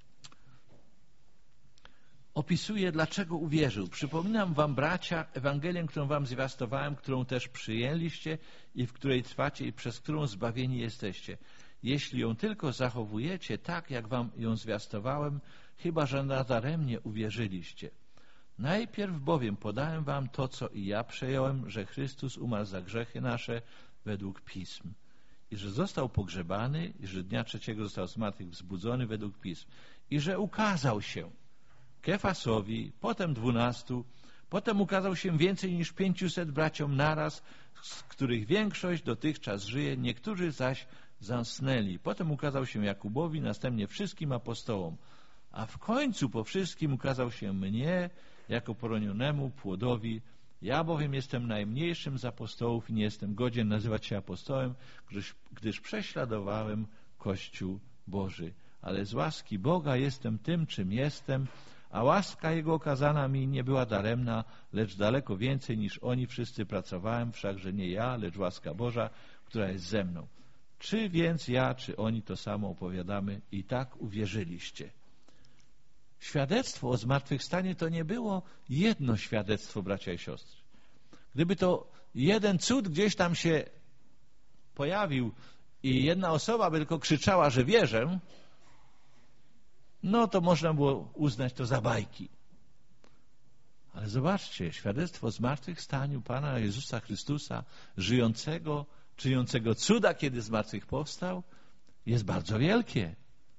opisuje, dlaczego uwierzył. Przypominam wam, bracia, Ewangelię, którą wam zwiastowałem, którą też przyjęliście i w której trwacie i przez którą zbawieni jesteście. Jeśli ją tylko zachowujecie tak, jak wam ją zwiastowałem, chyba że nadaremnie uwierzyliście. Najpierw bowiem podałem wam to, co i ja przejąłem, że Chrystus umarł za grzechy nasze według Pism i że został pogrzebany i że dnia trzeciego został z martwych wzbudzony według Pism i że ukazał się Kefasowi, potem dwunastu, potem ukazał się więcej niż pięciuset braciom naraz, z których większość dotychczas żyje, niektórzy zaś zasnęli. Potem ukazał się Jakubowi, następnie wszystkim apostołom, a w końcu po wszystkim ukazał się mnie jako poronionemu płodowi. Ja bowiem jestem najmniejszym z apostołów i nie jestem godzien nazywać się apostołem, gdyż, gdyż prześladowałem Kościół Boży. Ale z łaski Boga jestem tym, czym jestem, a łaska Jego okazana mi nie była daremna, lecz daleko więcej niż oni wszyscy pracowałem, wszakże nie ja, lecz łaska Boża, która jest ze mną. Czy więc ja, czy oni to samo opowiadamy i tak uwierzyliście. Świadectwo o zmartwychwstaniu to nie było jedno świadectwo, bracia i siostry. Gdyby to jeden cud gdzieś tam się pojawił i jedna osoba by tylko krzyczała, że wierzę, no to można było uznać to za bajki. Ale zobaczcie, świadectwo o zmartwychwstaniu Pana Jezusa Chrystusa, żyjącego, czyniącego cuda, kiedy z martwych powstał, jest bardzo wielkie.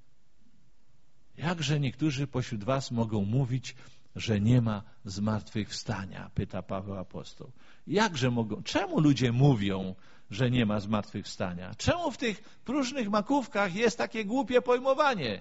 Jakże niektórzy pośród was mogą mówić, że nie ma zmartwychwstania? Pyta Paweł apostoł. Jakże mogą? Czemu ludzie mówią, że nie ma zmartwychwstania? Czemu w tych próżnych makówkach jest takie głupie pojmowanie?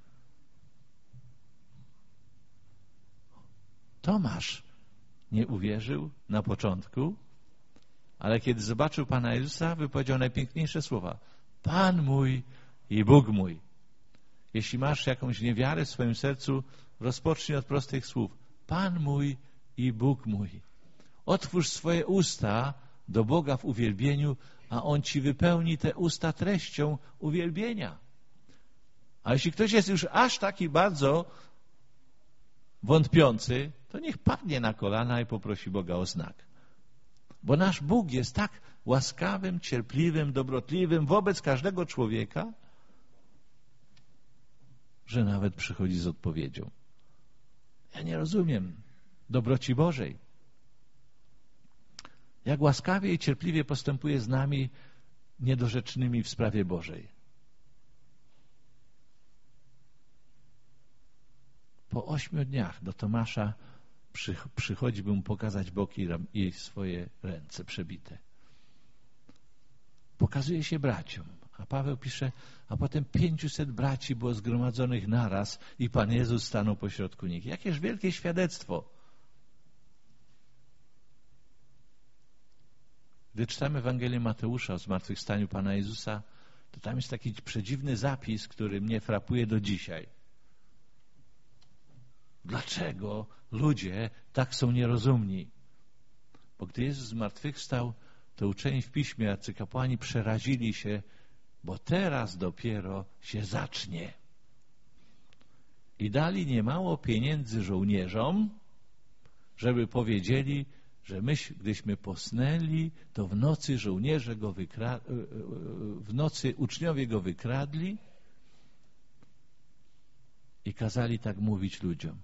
Tomasz nie uwierzył na początku, ale kiedy zobaczył Pana Jezusa, wypowiedział najpiękniejsze słowa. Pan mój i Bóg mój. Jeśli masz jakąś niewiarę w swoim sercu, rozpocznij od prostych słów. Pan mój i Bóg mój. Otwórz swoje usta do Boga w uwielbieniu, a On ci wypełni te usta treścią uwielbienia. A jeśli ktoś jest już aż taki bardzo wątpiący, to niech padnie na kolana i poprosi Boga o znak. Bo nasz Bóg jest tak łaskawym, cierpliwym, dobrotliwym wobec każdego człowieka, że nawet przychodzi z odpowiedzią. Ja nie rozumiem dobroci Bożej. Jak łaskawie i cierpliwie postępuje z nami niedorzecznymi w sprawie Bożej. Po ośmiu dniach do Tomasza przychodzi, by mu pokazać boki i swoje ręce przebite. Pokazuje się braciom. A Paweł pisze, a potem pięciuset braci było zgromadzonych naraz i Pan Jezus stanął pośrodku nich. Jakież wielkie świadectwo. Gdy czytamy Ewangelię Mateusza o zmartwychwstaniu Pana Jezusa, to tam jest taki przedziwny zapis, który mnie frapuje do dzisiaj. Dlaczego ludzie tak są nierozumni? Bo gdy Jezus zmartwychwstał, to uczeni w piśmie, arcykapłani przerazili się, bo teraz dopiero się zacznie. I dali niemało pieniędzy żołnierzom, żeby powiedzieli, że my, gdyśmy posnęli, to w nocy żołnierze go wykra... w nocy uczniowie go wykradli i kazali tak mówić ludziom.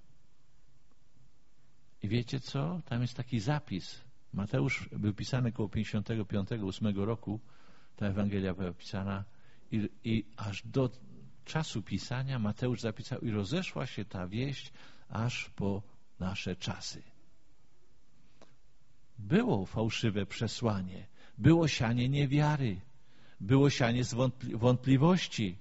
I wiecie co? Tam jest taki zapis. Mateusz był pisany koło pięćdziesiątego piątego ósmego roku. Ta Ewangelia była pisana i, i aż do czasu pisania Mateusz zapisał i rozeszła się ta wieść aż po nasze czasy. Było fałszywe przesłanie, było sianie niewiary, było sianie wątpliwości.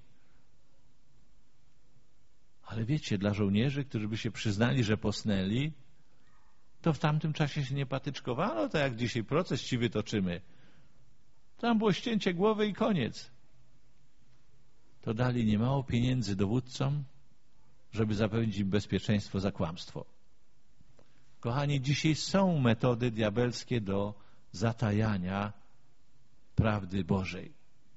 Ale wiecie, dla żołnierzy, którzy by się przyznali, że posnęli, to w tamtym czasie się nie patyczkowano, tak jak dzisiaj proces ci wytoczymy. Tam było ścięcie głowy i koniec. To dali niemało pieniędzy dowódcom, żeby zapewnić im bezpieczeństwo za kłamstwo. Kochani, dzisiaj są metody diabelskie do zatajania prawdy Bożej.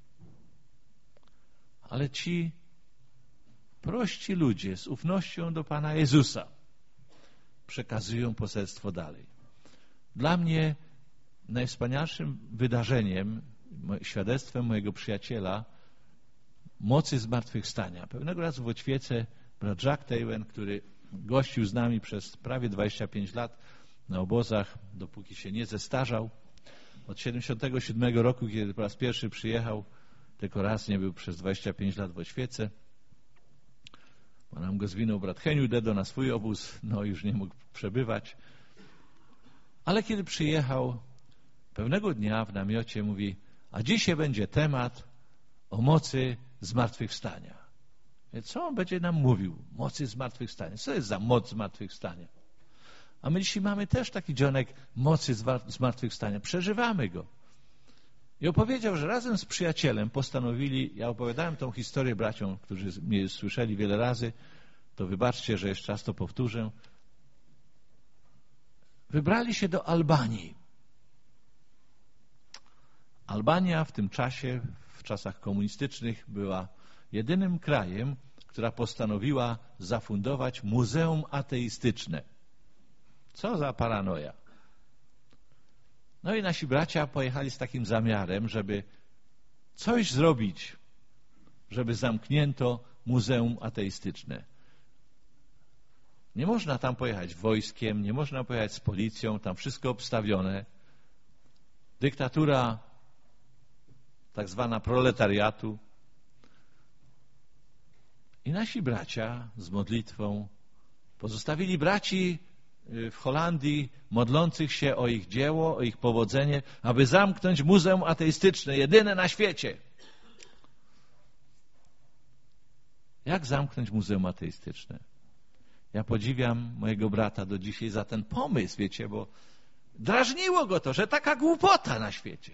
Ale ci prości ludzie z ufnością do Pana Jezusa przekazują poselstwo dalej. Dla mnie najwspanialszym wydarzeniem, świadectwem mojego przyjaciela mocy zmartwychwstania. Pewnego razu w Oćwiece brat Jacques Tejwen, który gościł z nami przez prawie dwadzieścia pięć lat na obozach, dopóki się nie zestarzał. Od siedemdziesiątego siódmego roku, kiedy po raz pierwszy przyjechał, tylko raz nie był przez dwadzieścia pięć lat w Oćwiece. Bo nam go zwinął brat Heniu Dedo na swój obóz, no już nie mógł przebywać. Ale kiedy przyjechał, pewnego dnia w namiocie mówi, a dzisiaj będzie temat o mocy zmartwychwstania. Co on będzie nam mówił? Mocy zmartwychwstania. Co jest za moc zmartwychwstania? A my dzisiaj mamy też taki dzionek mocy zmartwychwstania. Przeżywamy go. I opowiedział, że razem z przyjacielem postanowili, ja opowiadałem tą historię braciom, którzy mnie słyszeli wiele razy, to wybaczcie, że jeszcze raz to powtórzę. Wybrali się do Albanii. Albania w tym czasie, w czasach komunistycznych, była jedynym krajem, która postanowiła zafundować muzeum ateistyczne. Co za paranoja. No i nasi bracia pojechali z takim zamiarem, żeby coś zrobić, żeby zamknięto muzeum ateistyczne. Nie można tam pojechać wojskiem, nie można pojechać z policją, tam wszystko obstawione. Dyktatura tak zwana proletariatu. I nasi bracia z modlitwą pozostawili braci w Holandii modlących się o ich dzieło, o ich powodzenie, aby zamknąć muzeum ateistyczne, jedyne na świecie. Jak zamknąć muzeum ateistyczne? Ja podziwiam mojego brata do dzisiaj za ten pomysł, wiecie, bo drażniło go to, że taka głupota na świecie.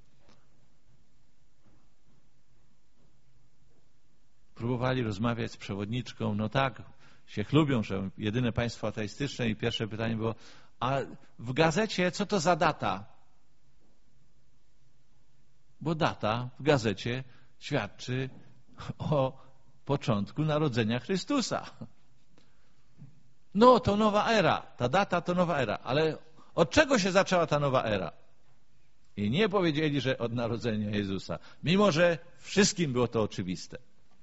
Próbowali rozmawiać z przewodniczką, no tak, się chlubią, że jedyne państwo ateistyczne i pierwsze pytanie było, A w gazecie co to za data? Bo data w gazecie świadczy o początku narodzenia Chrystusa. No, to nowa era. Ta data to nowa era. Ale od czego się zaczęła ta nowa era? I nie powiedzieli, że od narodzenia Jezusa. Mimo że wszystkim było to oczywiste.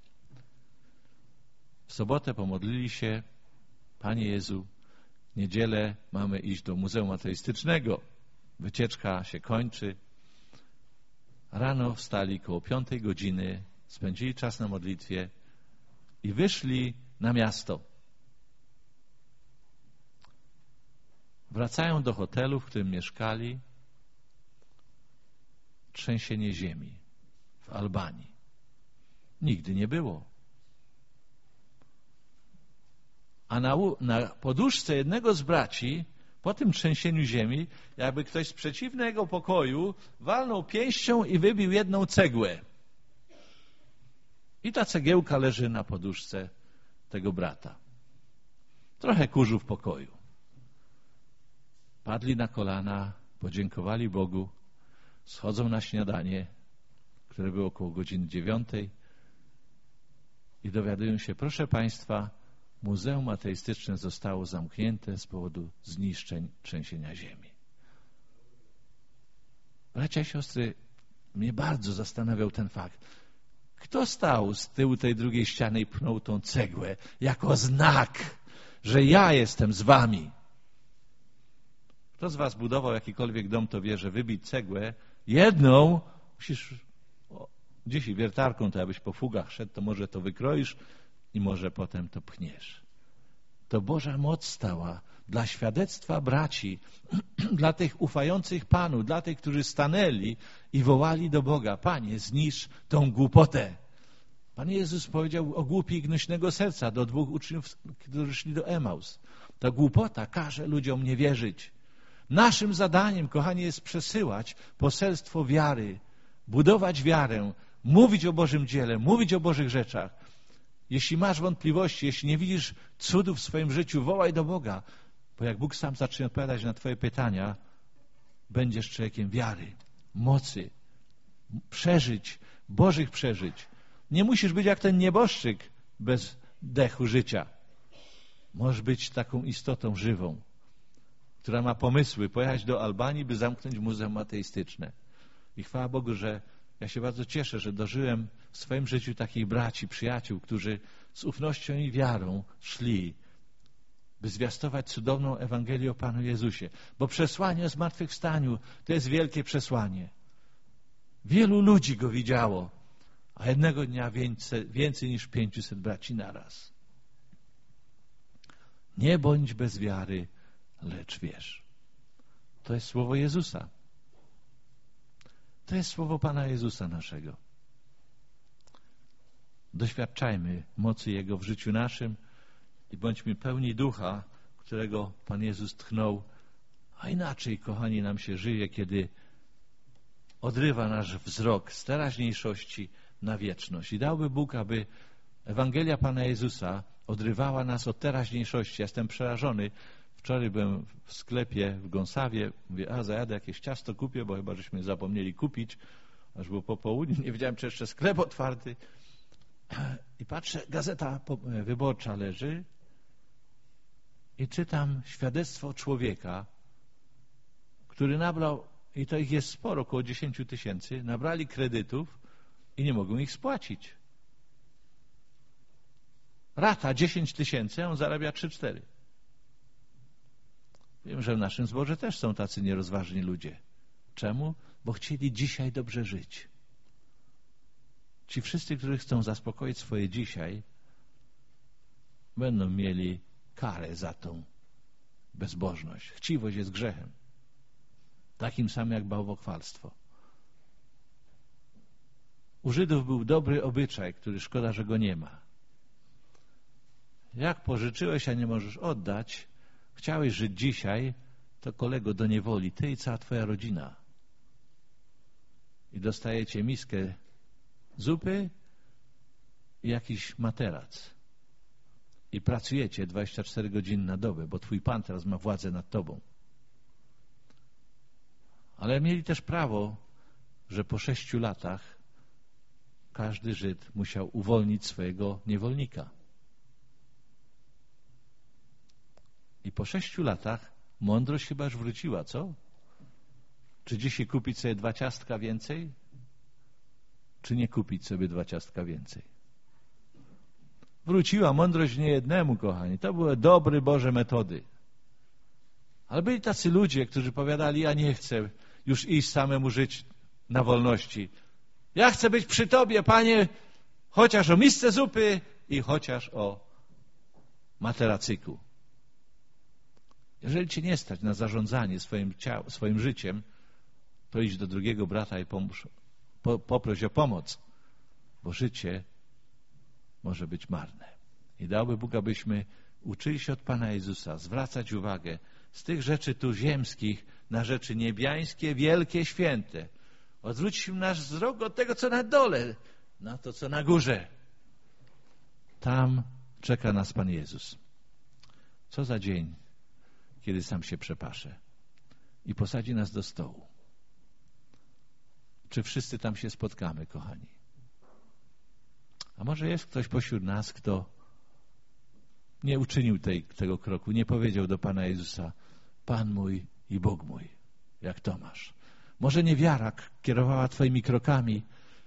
W sobotę pomodlili się: Panie Jezu, w niedzielę mamy iść do Muzeum Ateistycznego. Wycieczka się kończy. Rano wstali koło piątej godziny, spędzili czas na modlitwie i wyszli na miasto. Wracają do hotelu, w którym mieszkali. Trzęsienie ziemi w Albanii. Nigdy nie było. A na, na poduszce jednego z braci, po tym trzęsieniu ziemi, jakby ktoś z przeciwnego pokoju walnął pięścią i wybił jedną cegłę. I ta cegiełka leży na poduszce tego brata. Trochę kurzu w pokoju. Padli na kolana, podziękowali Bogu, schodzą na śniadanie, które było około godziny dziewiątej i dowiadują się: proszę Państwa, Muzeum Ateistyczne zostało zamknięte z powodu zniszczeń trzęsienia ziemi. Bracia i siostry, mnie bardzo zastanawiał ten fakt. Kto stał z tyłu tej drugiej ściany i pchnął tą cegłę jako znak, że ja jestem z wami? Kto z was budował jakikolwiek dom, to wie, że wybić cegłę jedną musisz, o, dzisiaj wiertarką, to abyś po fugach szedł, to może to wykroisz i może potem to pchniesz. To Boża moc stała dla świadectwa braci, dla tych ufających Panu, dla tych, którzy stanęli i wołali do Boga: Panie, zniszcz tą głupotę. Pan Jezus powiedział o głupi i gnuśnego serca do dwóch uczniów, którzy szli do Emaus. Ta głupota każe ludziom nie wierzyć. Naszym zadaniem, kochani, jest przesyłać poselstwo wiary, budować wiarę, mówić o Bożym dziele, mówić o Bożych rzeczach. Jeśli masz wątpliwości, jeśli nie widzisz cudów w swoim życiu, wołaj do Boga, bo jak Bóg sam zacznie odpowiadać na twoje pytania, będziesz człowiekiem wiary, mocy, przeżyć, Bożych przeżyć. Nie musisz być jak ten nieboszczyk bez dechu życia. Możesz być taką istotą żywą, która ma pomysły pojechać do Albanii, by zamknąć muzeum ateistyczne. I chwała Bogu, że ja się bardzo cieszę, że dożyłem w swoim życiu takich braci, przyjaciół, którzy z ufnością i wiarą szli, by zwiastować cudowną Ewangelię o Panu Jezusie. Bo przesłanie o zmartwychwstaniu to jest wielkie przesłanie. Wielu ludzi go widziało, a jednego dnia więcej, więcej niż pięciuset braci naraz. Nie bądź bez wiary, lecz wierz. To jest słowo Jezusa. To jest słowo Pana Jezusa naszego. Doświadczajmy mocy Jego w życiu naszym i bądźmy pełni ducha, którego Pan Jezus tchnął, a inaczej, kochani, nam się żyje, kiedy odrywa nasz wzrok z teraźniejszości na wieczność. I dałby Bóg, aby Ewangelia Pana Jezusa odrywała nas od teraźniejszości. Ja jestem przerażony. Wczoraj byłem w sklepie w Gąsawie. Mówię, a zajadę jakieś ciasto kupię, bo chyba żeśmy zapomnieli kupić. Aż było po południu. Nie wiedziałem, czy jeszcze sklep otwarty. I patrzę, gazeta wyborcza leży i czytam świadectwo człowieka, który nabrał, i to ich jest sporo, około dziesięć tysięcy, nabrali kredytów i nie mogą ich spłacić. Rata dziesięć tysięcy, a on zarabia trzy cztery. Wiem, że w naszym zborze też są tacy nierozważni ludzie. Czemu? Bo chcieli dzisiaj dobrze żyć. Ci wszyscy, którzy chcą zaspokoić swoje dzisiaj, będą mieli karę za tą bezbożność. Chciwość jest grzechem. Takim samym jak bałwochwalstwo. U Żydów był dobry obyczaj, który szkoda, że go nie ma. Jak pożyczyłeś, a nie możesz oddać, chciałeś żyć dzisiaj, to kolego do niewoli, ty i cała twoja rodzina. I dostajecie miskę zupy i jakiś materac. I pracujecie dwadzieścia cztery godziny na dobę, bo twój Pan teraz ma władzę nad tobą. Ale mieli też prawo, że po sześciu latach każdy Żyd musiał uwolnić swojego niewolnika. I po sześciu latach mądrość chyba już wróciła, co? Czy dzisiaj kupić sobie dwa ciastka więcej? Czy nie kupić sobie dwa ciastka więcej? Wróciła mądrość niejednemu, kochani. To były dobre Boże metody. Ale byli tacy ludzie, którzy powiadali, ja nie chcę już iść samemu żyć na wolności. Ja chcę być przy Tobie, Panie, chociaż o misce zupy i chociaż o materacyku. Jeżeli Cię nie stać na zarządzanie swoim, ciał, swoim życiem, to idź do drugiego brata i pomóż, po, poproś o pomoc, bo życie może być marne. I dałby Bóg, abyśmy uczyli się od Pana Jezusa zwracać uwagę z tych rzeczy tu ziemskich na rzeczy niebiańskie, wielkie, święte. Odwróćmy nasz wzrok od tego, co na dole, na to, co na górze. Tam czeka nas Pan Jezus. Co za dzień, kiedy sam się przepasze i posadzi nas do stołu. Czy wszyscy tam się spotkamy, kochani? A może jest ktoś pośród nas, kto nie uczynił tej, tego kroku, nie powiedział do Pana Jezusa, Pan mój i Bóg mój, jak Tomasz. Może niewiara kierowała Twoimi krokami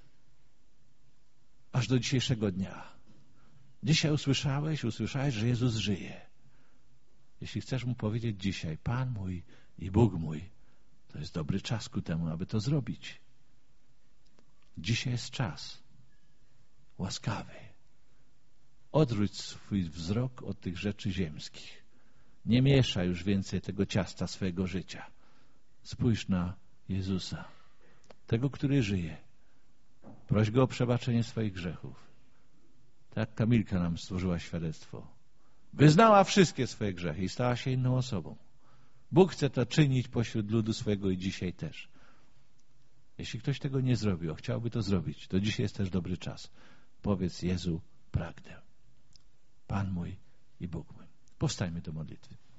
aż do dzisiejszego dnia. Dzisiaj usłyszałeś, usłyszałeś, że Jezus żyje. Jeśli chcesz Mu powiedzieć dzisiaj, Pan mój i Bóg mój, to jest dobry czas ku temu, aby to zrobić. Dzisiaj jest czas łaskawy. Odwróć swój wzrok od tych rzeczy ziemskich. Nie mieszaj już więcej tego ciasta swojego życia. Spójrz na Jezusa, tego, który żyje. Proś Go o przebaczenie swoich grzechów. Tak Kamilka nam stworzyła świadectwo. Wyznała wszystkie swoje grzechy i stała się inną osobą. Bóg chce to czynić pośród ludu swego i dzisiaj też. Jeśli ktoś tego nie zrobił, a chciałby to zrobić, to dzisiaj jest też dobry czas. Powiedz Jezu, pragnę. Pan mój i Bóg mój. Powstajmy do modlitwy.